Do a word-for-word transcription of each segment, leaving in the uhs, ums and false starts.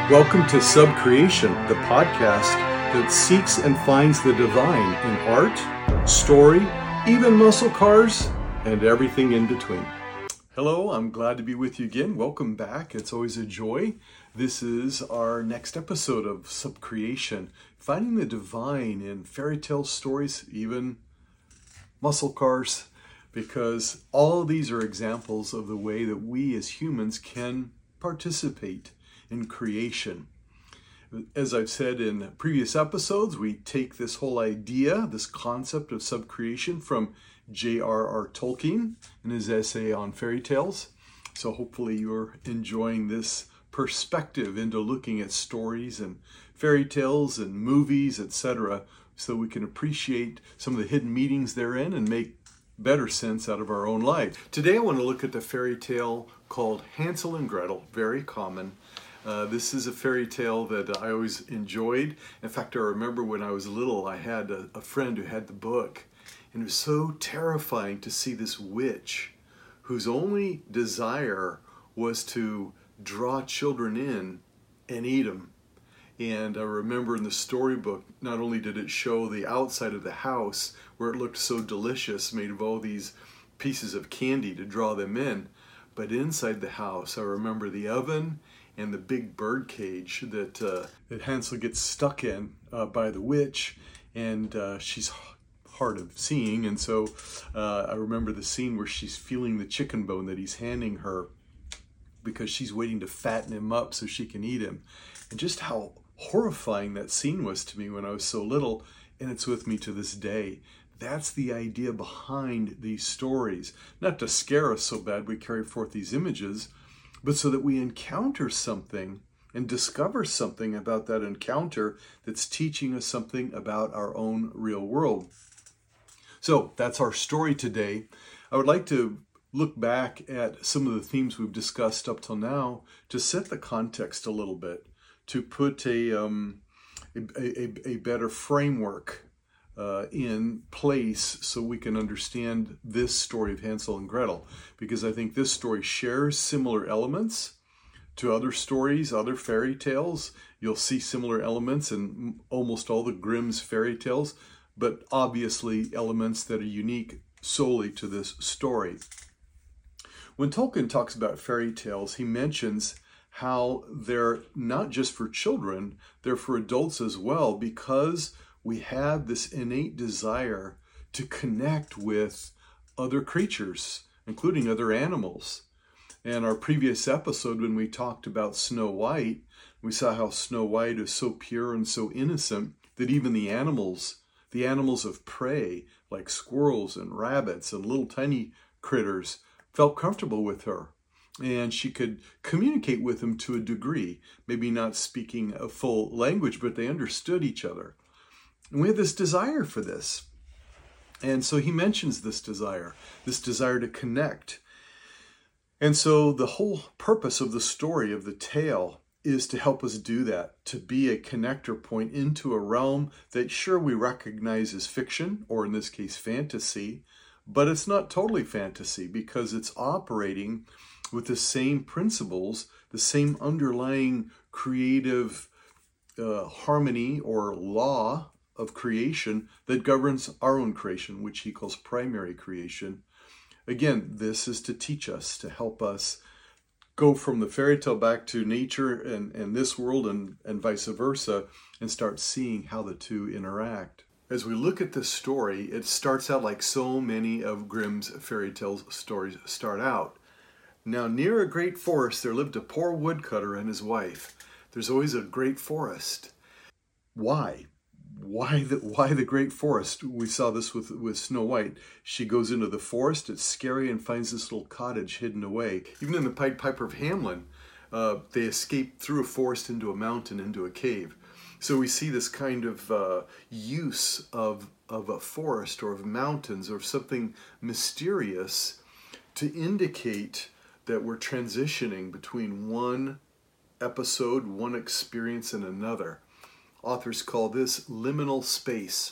Welcome to Subcreation, the podcast that seeks and finds the divine in art, story, even muscle cars, and everything in between. Hello, I'm glad to be with you again. Welcome back. It's always a joy. This is our next episode of Subcreation, finding the divine in fairy tale stories, even muscle cars, because all of these are examples of the way that we as humans can participate in creation. As I've said in previous episodes, we take this whole idea, this concept of subcreation from J R R Tolkien in his essay on fairy tales. So hopefully you're enjoying this perspective into looking at stories and fairy tales and movies, et cetera, so we can appreciate some of the hidden meanings therein and make better sense out of our own life. Today I want to look at the fairy tale called Hansel and Gretel, very common. Uh, this is a fairy tale that I always enjoyed. In fact, I remember when I was little, I had a, a friend who had the book, and it was so terrifying to see this witch whose only desire was to draw children in and eat them. And I remember in the storybook, not only did it show the outside of the house where it looked so delicious, made of all these pieces of candy to draw them in, but inside the house, I remember the oven and the big bird cage that uh, that Hansel gets stuck in uh, by the witch, and uh, she's hard of seeing, and so uh, I remember the scene where she's feeling the chicken bone that he's handing her because she's waiting to fatten him up so she can eat him, and just how horrifying that scene was to me when I was so little, and it's with me to this day. That's the idea behind these stories, not to scare us so bad we carry forth these images, but so that we encounter something and discover something about that encounter that's teaching us something about our own real world. So that's our story today. I would like to look back at some of the themes we've discussed up till now to set the context a little bit, to put a um, a, a, a better framework uh, in place so we can understand this story of Hansel and Gretel, because I think this story shares similar elements to other stories, other fairy tales. You'll see similar elements in almost all the Grimm's fairy tales, but obviously elements that are unique solely to this story. When Tolkien talks about fairy tales, he mentions how they're not just for children, they're for adults as well, because we have this innate desire to connect with other creatures, including other animals. In our previous episode, when we talked about Snow White, we saw how Snow White is so pure and so innocent that even the animals, the animals of prey, like squirrels and rabbits and little tiny critters, felt comfortable with her. And she could communicate with them to a degree, maybe not speaking a full language, but they understood each other. And we have this desire for this. And so he mentions this desire, this desire to connect. And so the whole purpose of the story, of the tale, is to help us do that, to be a connector point into a realm that sure we recognize as fiction, or in this case fantasy, but it's not totally fantasy because it's operating with the same principles, the same underlying creative uh, harmony or law of creation that governs our own creation, which he calls primary creation. Again, this is to teach us, to help us go from the fairy tale back to nature and, and this world and, and vice versa, and start seeing how the two interact. As we look at this story, it starts out like so many of Grimm's fairy tale stories start out. Now, near a great forest, there lived a poor woodcutter and his wife. There's always a great forest. Why? Why the, why the great forest? We saw this with, with Snow White. She goes into the forest, it's scary, and finds this little cottage hidden away. Even in the Pied Piper of Hamelin, uh, they escape through a forest into a mountain, into a cave. So we see this kind of uh, use of, of a forest or of mountains or something mysterious to indicate that we're transitioning between one episode, one experience, and another. Authors call this liminal space.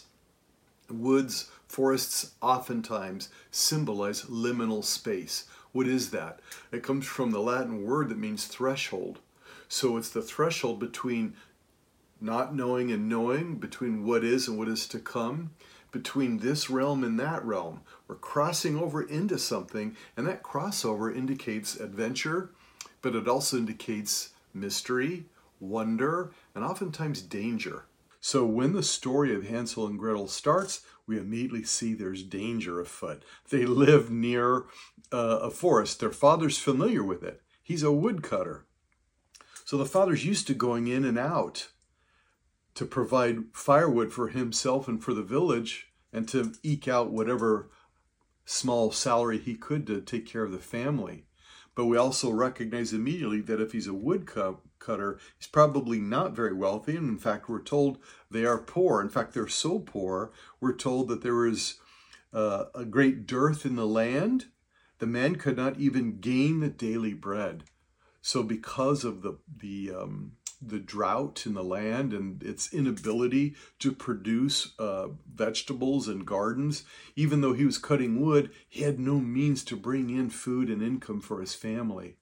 Woods, forests oftentimes symbolize liminal space. What is that? It comes from the Latin word that means threshold. So it's the threshold between not knowing and knowing, between what is and what is to come, between this realm and that realm. We're crossing over into something, and that crossover indicates adventure, but it also indicates mystery, wonder, and oftentimes danger. So when the story of Hansel and Gretel starts, we immediately see there's danger afoot. They live near uh, a forest. Their father's familiar with it. He's a woodcutter. So the father's used to going in and out to provide firewood for himself and for the village, and to eke out whatever small salary he could to take care of the family. But we also recognize immediately that if he's a woodcutter, he's probably not very wealthy. And in fact, we're told they are poor. In fact, they're so poor, we're told that there is uh, a great dearth in the land. The man could not even gain the daily bread. So because of the, the, um, the drought in the land and its inability to produce uh, vegetables and gardens, even though he was cutting wood, he had no means to bring in food and income for his family.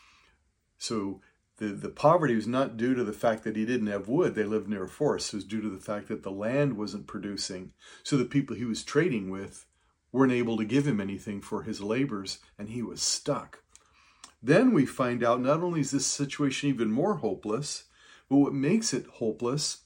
So the, the poverty was not due to the fact that he didn't have wood. They lived near a forest. It was due to the fact that the land wasn't producing. So the people he was trading with weren't able to give him anything for his labors, and he was stuck. Then we find out not only is this situation even more hopeless, but what makes it hopeless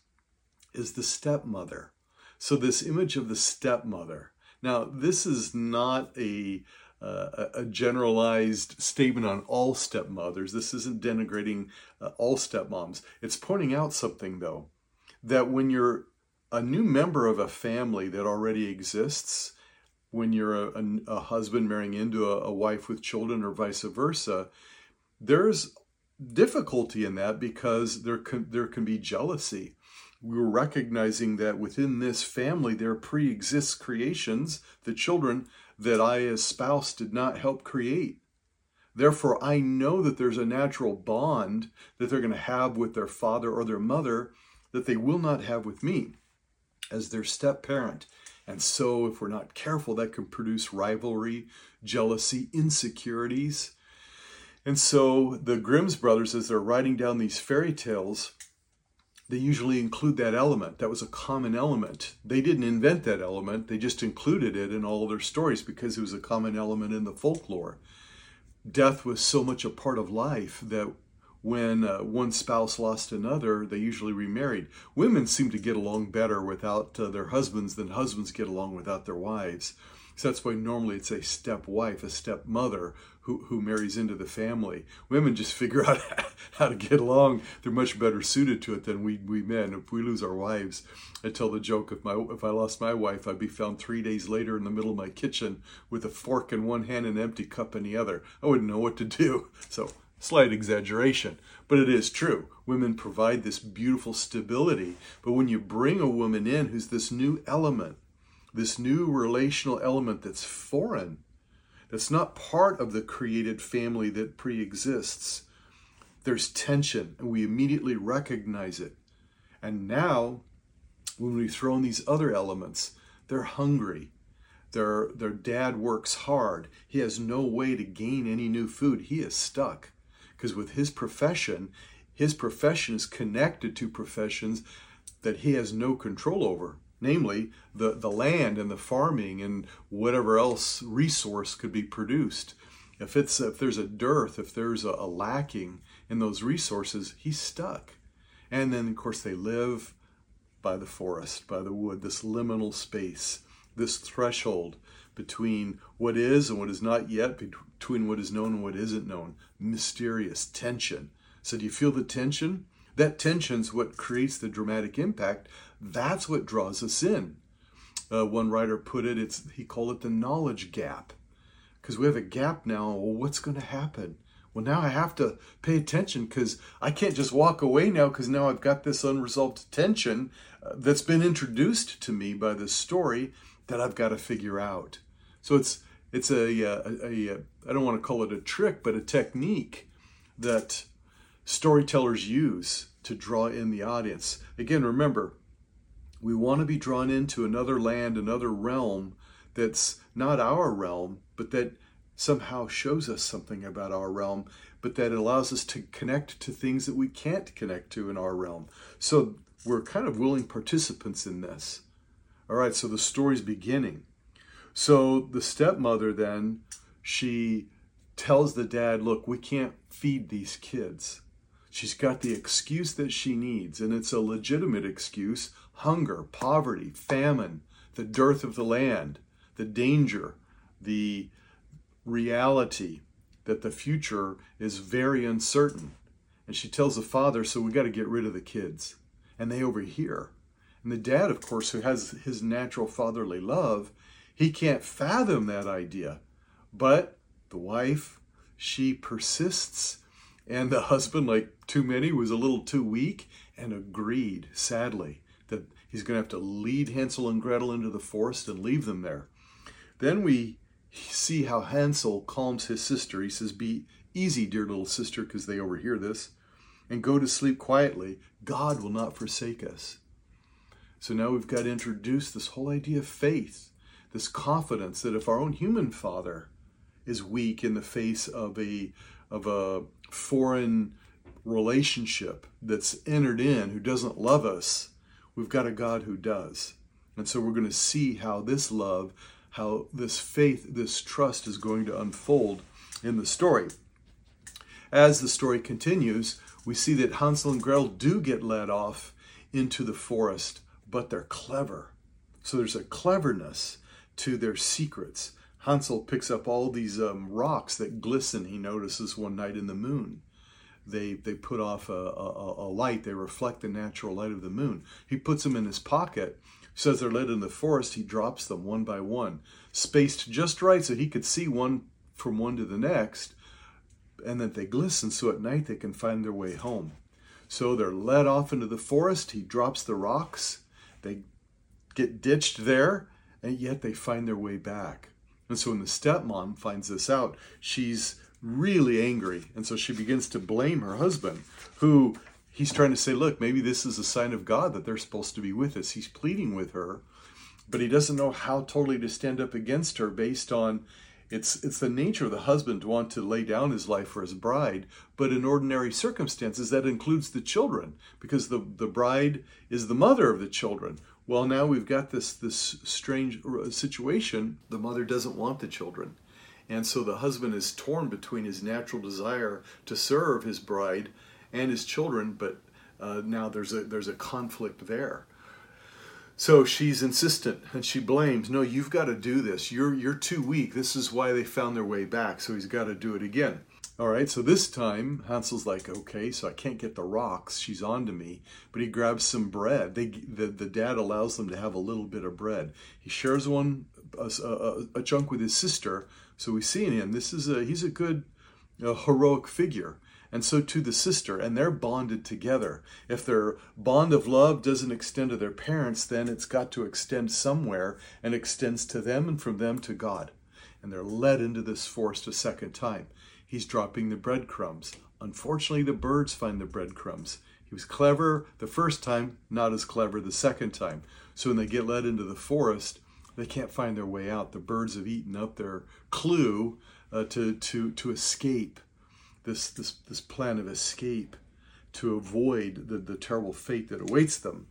is the stepmother. So this image of the stepmother. Now, this is not a, uh, a generalized statement on all stepmothers. This isn't denigrating uh, all stepmoms. It's pointing out something, though, that when you're a new member of a family that already exists, when you're a, a, a husband marrying into a, a wife with children or vice versa, there's difficulty in that because there can, there can be jealousy. We're recognizing that within this family there pre-exists creations, the children that I as spouse did not help create. Therefore, I know that there's a natural bond that they're going to have with their father or their mother that they will not have with me as their step-parent. And so if we're not careful, that can produce rivalry, jealousy, insecurities. And so the Grimm's brothers, as they're writing down these fairy tales, they usually include that element. That was a common element. They didn't invent that element. They just included it in all of their stories because it was a common element in the folklore. Death was so much a part of life that when uh, one spouse lost another, they usually remarried. Women seem to get along better without uh, their husbands than husbands get along without their wives. So that's why normally it's a stepwife, a stepmother who, who marries into the family. Women just figure out how to get along. They're much better suited to it than we, we men. If we lose our wives, I tell the joke, if, my, if I lost my wife, I'd be found three days later in the middle of my kitchen with a fork in one hand and an empty cup in the other. I wouldn't know what to do. So slight exaggeration, but it is true. Women provide this beautiful stability. But when you bring a woman in who's this new element, this new relational element that's foreign, that's not part of the created family that pre-exists, there's tension, and we immediately recognize it. And now, when we throw in these other elements, they're hungry. Their, their dad works hard. He has no way to gain any new food. He is stuck. Because with his profession, his profession is connected to professions that he has no control over. Namely, the, the land and the farming and whatever else resource could be produced. If it's if there's a dearth, if there's a, a lacking in those resources, he's stuck. And then, of course, they live by the forest, by the wood, this liminal space, this threshold between what is and what is not yet, between what is known and what isn't known. Mysterious tension. So do you feel the tension? That tension's what creates the dramatic impact. That's what draws us in. Uh, one writer put it, it's he called it the knowledge gap. Because we have a gap now. Well, what's going to happen? Well, now I have to pay attention because I can't just walk away now because now I've got this unresolved tension uh, that's been introduced to me by this story that I've got to figure out. So it's it's a, a, a, a I don't want to call it a trick, but a technique that storytellers use to draw in the audience. Again, remember, we want to be drawn into another land, another realm that's not our realm, but that somehow shows us something about our realm, but that it allows us to connect to things that we can't connect to in our realm. So we're kind of willing participants in this. All right, so the story's beginning. So the stepmother then, she tells the dad, look, we can't feed these kids. She's got the excuse that she needs, and it's a legitimate excuse: hunger, poverty, famine, the dearth of the land, the danger, the reality that the future is very uncertain. And she tells the father, so we got to get rid of the kids. And they overhear. And the dad, of course, who has his natural fatherly love, he can't fathom that idea. But the wife, she persists. And the husband, like too many, was a little too weak and agreed, sadly, that he's going to have to lead Hansel and Gretel into the forest and leave them there. Then we see how Hansel calms his sister. He says, be easy, dear little sister, because they overhear this, and go to sleep quietly. God will not forsake us. So now we've got to introduce this whole idea of faith, this confidence that if our own human father is weak in the face of a of a foreign relationship that's entered in, who doesn't love us, we've got a God who does. And so we're going to see how this love, how this faith, this trust is going to unfold in the story. As the story continues, we see that Hansel and Gretel do get led off into the forest, but they're clever. So there's a cleverness to their secrets. Hansel picks up all these um, rocks that glisten, he notices one night in the moon. They they put off a, a, a light, they reflect the natural light of the moon. He puts them in his pocket. So as they're led in the forest, he drops them one by one, spaced just right so he could see one from one to the next, and that they glisten so at night they can find their way home. So they're led off into the forest, he drops the rocks, they get ditched there, and yet they find their way back. And so when the stepmom finds this out, she's really angry. And so she begins to blame her husband, who he's trying to say, look, maybe this is a sign of God that they're supposed to be with us. He's pleading with her, but he doesn't know how totally to stand up against her based on it's it's the nature of the husband to want to lay down his life for his bride. But in ordinary circumstances, that includes the children, because the, the bride is the mother of the children. Well, now we've got this, this strange situation. The mother doesn't want the children. And so the husband is torn between his natural desire to serve his bride and his children, but uh, now there's a there's a conflict there. So she's insistent and she blames, no, you've got to do this. You're you're too weak. This is why they found their way back. So he's got to do it again. All right, so this time Hansel's like, okay, so I can't get the rocks. She's on to me. But he grabs some bread. They, the, the dad allows them to have a little bit of bread. He shares one, a, a, a chunk with his sister. So we see in him, this is a, he's a good a heroic figure. And so to the sister, and they're bonded together. If their bond of love doesn't extend to their parents, then it's got to extend somewhere and extends to them and from them to God. And they're led into this forest a second time. He's dropping the breadcrumbs. Unfortunately, the birds find the breadcrumbs. He was clever the first time, not as clever the second time. So when they get led into the forest, they can't find their way out. The birds have eaten up their clue uh, to, to, to escape. This, this, this plan of escape to avoid the, the terrible fate that awaits them.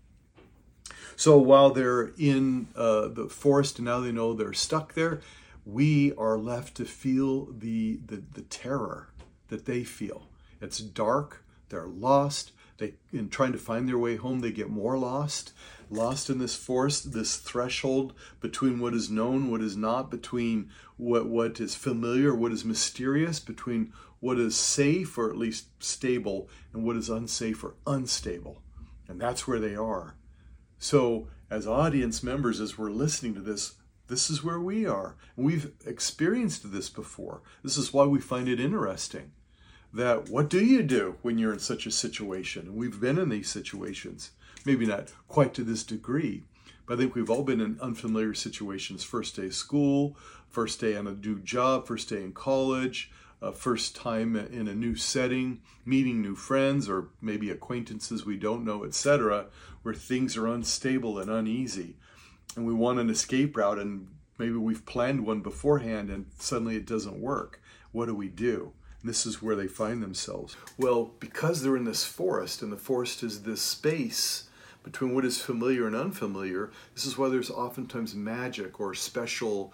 So while they're in uh, the forest and now they know they're stuck there, we are left to feel the, the, the terror that they feel. It's dark, they're lost, they in trying to find their way home, they get more lost. Lost in this forest, this threshold between what is known, what is not, between what, what is familiar, what is mysterious, between what is safe or at least stable and what is unsafe or unstable. And that's where they are. So as audience members, as we're listening to this, this is where we are. And we've experienced this before. This is why we find it interesting. That what do you do when you're in such a situation? And we've been in these situations. Maybe not quite to this degree, but I think we've all been in unfamiliar situations. First day of school, first day on a new job, first day in college, uh, first time in a new setting, meeting new friends or maybe acquaintances we don't know, et cetera, where things are unstable and uneasy. And we want an escape route, and Maybe we've planned one beforehand and suddenly it doesn't work. What do we do? And this is where they find themselves. Well, because they're in this forest, and the forest is this space between what is familiar and unfamiliar, this is why there's oftentimes magic or special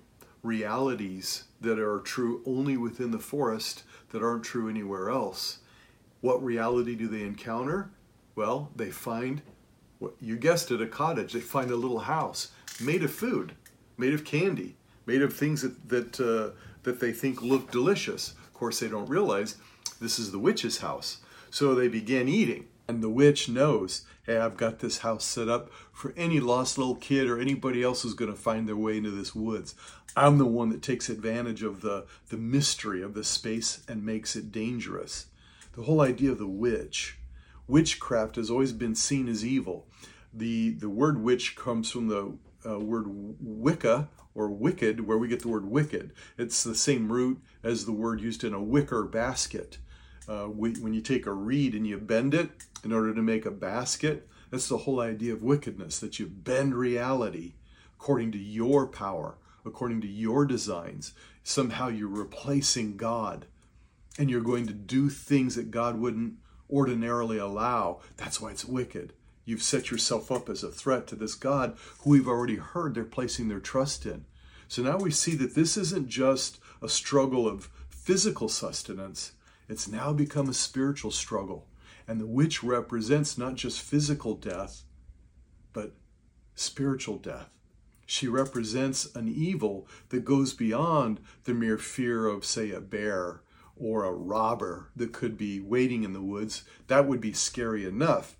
realities that are true only within the forest that aren't true anywhere else. What reality do they encounter? Well, they find, what you guessed it, a cottage. They find a little house made of food, made of candy, made of things that that uh, that they think look delicious. Of course, they don't realize this is the witch's house. So they begin eating. And the witch knows, hey, I've got this house set up for any lost little kid or anybody else who's going to find their way into this woods. I'm the one that takes advantage of the, the mystery of the space and makes it dangerous. The whole idea of the witch. Witchcraft has always been seen as evil. The, the word witch comes from the uh, word Wicca, or wicked, where we get the word wicked. It's the same root as the word used in a wicker basket. Uh, we, when you take a reed and you bend it in order to make a basket, that's the whole idea of wickedness, that you bend reality according to your power, according to your designs. Somehow you're replacing God, and you're going to do things that God wouldn't ordinarily allow. That's why it's wicked. You've set yourself up as a threat to this God who we've already heard they're placing their trust in. So now we see that this isn't just a struggle of physical sustenance. It's now become a spiritual struggle. And the witch represents not just physical death, but spiritual death. She represents an evil that goes beyond the mere fear of, say, a bear or a robber that could be waiting in the woods. That would be scary enough.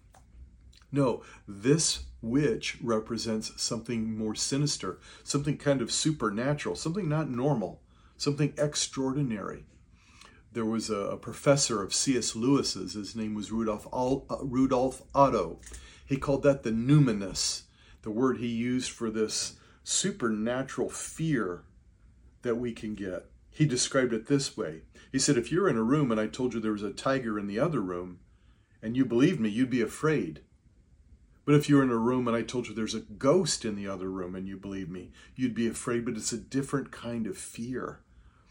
No, this witch represents something more sinister, something kind of supernatural, something not normal, something extraordinary. There was a, a professor of C S Lewis's, his name was Rudolf, Al, uh, Rudolf Otto. He called that the numinous, the word he used for this supernatural fear that we can get. He described it this way. He said, if you're in a room and I told you there was a tiger in the other room, and you believed me, you'd be afraid. But if you're in a room and I told you there's a ghost in the other room and you believe me, you'd be afraid, but it's a different kind of fear.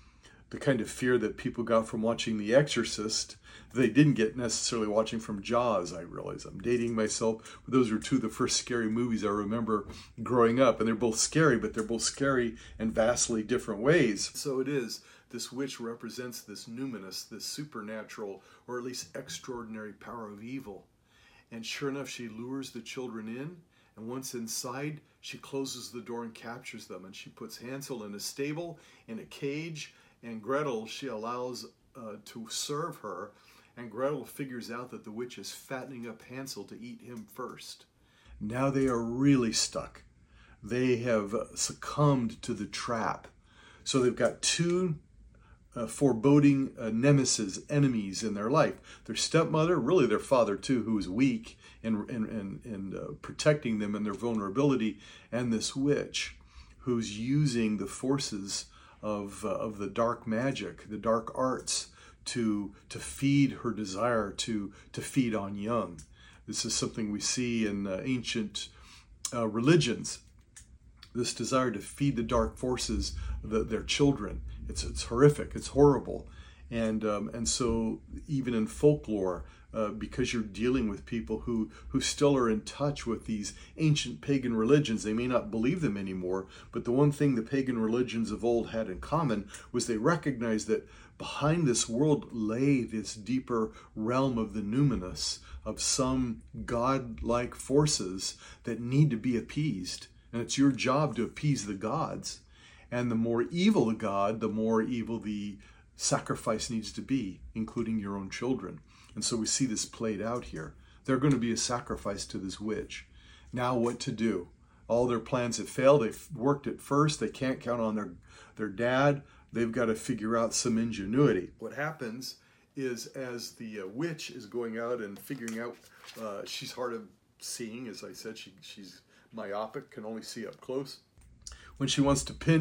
The kind of fear that people got from watching The Exorcist, they didn't get necessarily watching from Jaws, I realize. I'm dating myself, but those were two of the first scary movies I remember growing up. And they're both scary, but they're both scary in vastly different ways. So it is, this witch represents this numinous, this supernatural, or at least extraordinary power of evil. And sure enough, she lures the children in, and once inside, she closes the door and captures them. And she puts Hansel in a stable, in a cage, and Gretel she allows uh, to serve her. And Gretel figures out that the witch is fattening up Hansel to eat him first. Now they are really stuck. They have succumbed to the trap. So they've got two Uh, foreboding uh, nemesis, enemies in their life. Their stepmother, really their father too, who is weak and and and, and uh, protecting them in their vulnerability, and this witch, who's using the forces of uh, of the dark magic, the dark arts, to to feed her desire to to feed on young. This is something we see in uh, ancient uh, religions. This desire to feed the dark forces, the, their children. It's it's horrific. It's horrible, and um, and so even in folklore, uh, because you're dealing with people who who still are in touch with these ancient pagan religions, they may not believe them anymore. But the one thing the pagan religions of old had in common was they recognized that behind this world lay this deeper realm of the numinous, of some god-like forces that need to be appeased, and it's your job to appease the gods. And the more evil the god, the more evil the sacrifice needs to be, including your own children. And so we see this played out here. They're going to be a sacrifice to this witch. Now what to do? All their plans have failed. They've worked at first. They can't count on their, their dad. They've got to figure out some ingenuity. What happens is as the uh, witch is going out and figuring out, uh, she's hard of seeing, as I said, she, she's myopic, can only see up close. When she wants to pinch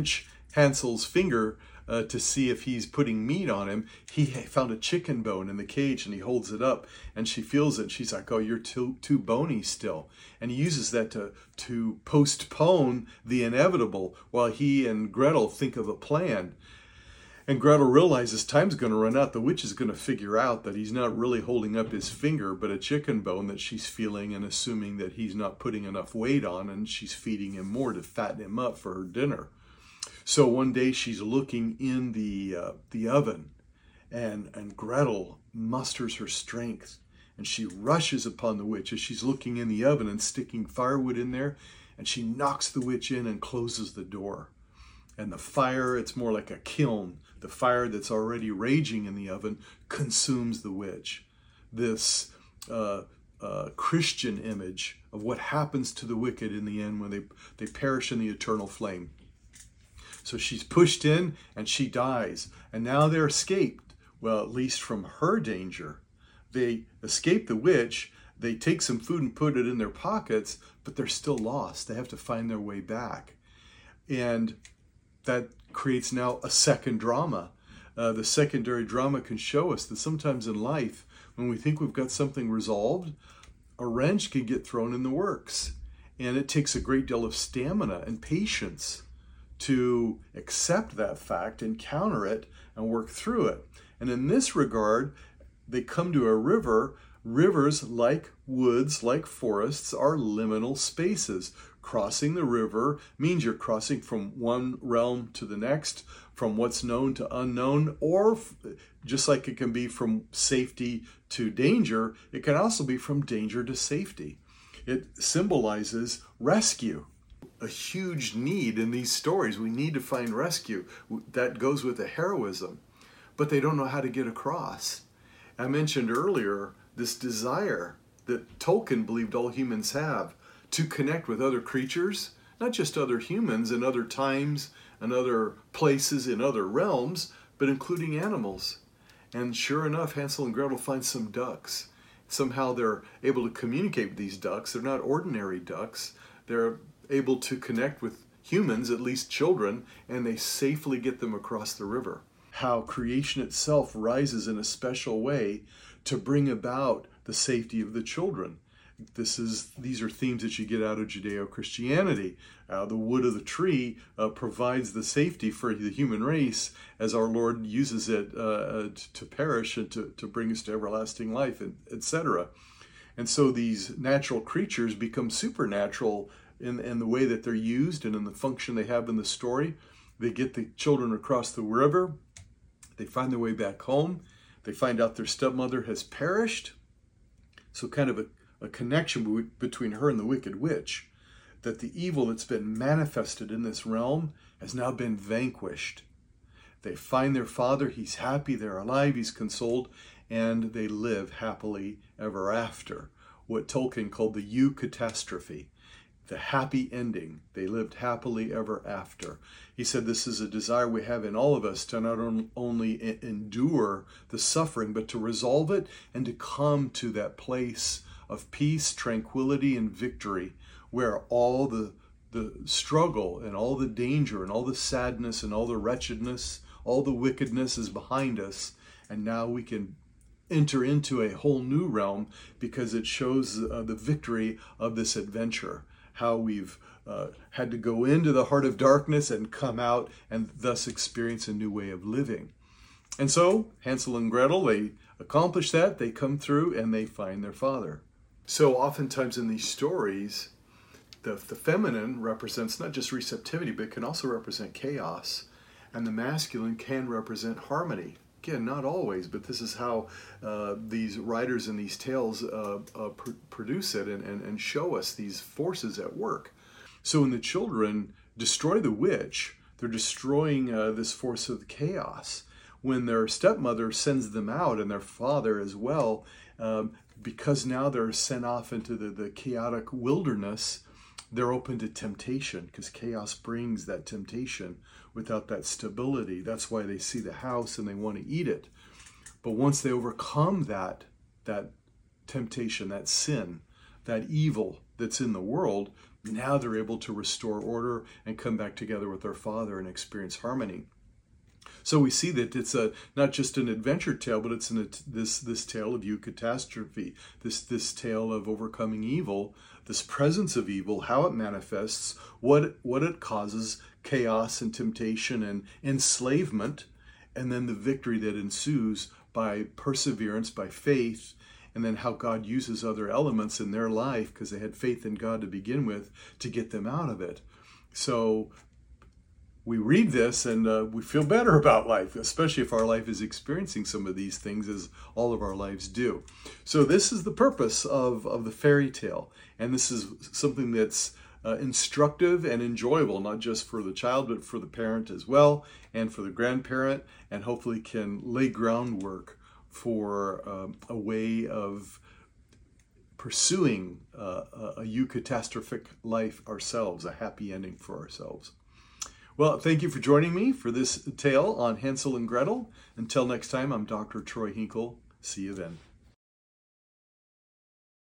Hansel's finger uh, to see if he's putting meat on him, he found a chicken bone in the cage and he holds it up and she feels it. She's like, oh, you're too too bony still. And he uses that to, to postpone the inevitable while he and Gretel think of a plan. And Gretel realizes time's going to run out. The witch is going to figure out that he's not really holding up his finger, but a chicken bone that she's feeling and assuming that he's not putting enough weight on, and she's feeding him more to fatten him up for her dinner. So one day she's looking in the uh, the oven, and, and Gretel musters her strength, and she rushes upon the witch as she's looking in the oven and sticking firewood in there, and she knocks the witch in and closes the door. And the fire, it's more like a kiln. The fire that's already raging in the oven consumes the witch. This uh, uh, Christian image of what happens to the wicked in the end when they, they perish in the eternal flame. So she's pushed in and she dies. And now they're escaped, well, at least from her danger. They escape the witch. They take some food and put it in their pockets, but they're still lost. They have to find their way back. And that creates now a second drama. Uh, the secondary drama can show us that sometimes in life, when we think we've got something resolved, a wrench can get thrown in the works. And it takes a great deal of stamina and patience to accept that fact and counter it and work through it. And in this regard, they come to a river. Rivers, like woods, like forests, are liminal spaces. Crossing the river means you're crossing from one realm to the next, from what's known to unknown, or f- just like it can be from safety to danger, it can also be from danger to safety. It symbolizes rescue. A huge need in these stories. We need to find rescue. That goes with the heroism, but they don't know how to get across. I mentioned earlier this desire that Tolkien believed all humans have to connect with other creatures, not just other humans in other times and other places in other realms, but including animals. And sure enough, Hansel and Gretel find some ducks. Somehow they're able to communicate with these ducks. They're not ordinary ducks. They're able to connect with humans, at least children, and they safely get them across the river. How creation itself rises in a special way to bring about the safety of the children. This is these are themes that you get out of Judeo-Christianity. Uh, the wood of the tree uh, provides the safety for the human race as our Lord uses it uh, to perish and to, to bring us to everlasting life, et cetera. And so these natural creatures become supernatural in, in the way that they're used and in the function they have in the story. They get the children across the river. They find their way back home. They find out their stepmother has perished. So kind of a a connection between her and the wicked witch, that the evil that's been manifested in this realm has now been vanquished. They find their father, he's happy, they're alive, he's consoled, and they live happily ever after. What Tolkien called the eucatastrophe, the happy ending. They lived happily ever after. He said this is a desire we have in all of us to not only endure the suffering, but to resolve it and to come to that place of peace, tranquility, and victory, where all the the struggle and all the danger and all the sadness and all the wretchedness, all the wickedness is behind us, and now we can enter into a whole new realm because it shows uh, the victory of this adventure, how we've uh, had to go into the heart of darkness and come out and thus experience a new way of living. And so Hansel and Gretel, they accomplish that, they come through and they find their father. So oftentimes in these stories, the, the feminine represents not just receptivity, but it can also represent chaos. And the masculine can represent harmony. Again, not always, but this is how uh, these writers in these tales uh, uh, pr- produce it and, and, and show us these forces at work. So when the children destroy the witch, they're destroying uh, this force of chaos. When their stepmother sends them out, and their father as well, um, because now they're sent off into the, the chaotic wilderness, they're open to temptation, because chaos brings that temptation without that stability. That's why they see the house and they want to eat it. But once they overcome that, that temptation, that sin, that evil that's in the world, now they're able to restore order and come back together with their father and experience harmony. So we see that it's a not just an adventure tale, but it's an, this this tale of eucatastrophe, this this tale of overcoming evil, this presence of evil, how it manifests, what what it causes, chaos and temptation and enslavement, and then the victory that ensues by perseverance, by faith, and then how God uses other elements in their life, because they had faith in God to begin with, to get them out of it. So we read this and uh, we feel better about life, especially if our life is experiencing some of these things, as all of our lives do. So this is the purpose of, of the fairy tale. And this is something that's uh, instructive and enjoyable, not just for the child, but for the parent as well, and for the grandparent, and hopefully can lay groundwork for um, a way of pursuing uh, a eucatastrophic life ourselves, a happy ending for ourselves. Well, thank you for joining me for this tale on Hansel and Gretel. Until next time, I'm Doctor Troy Hinkle. See you then.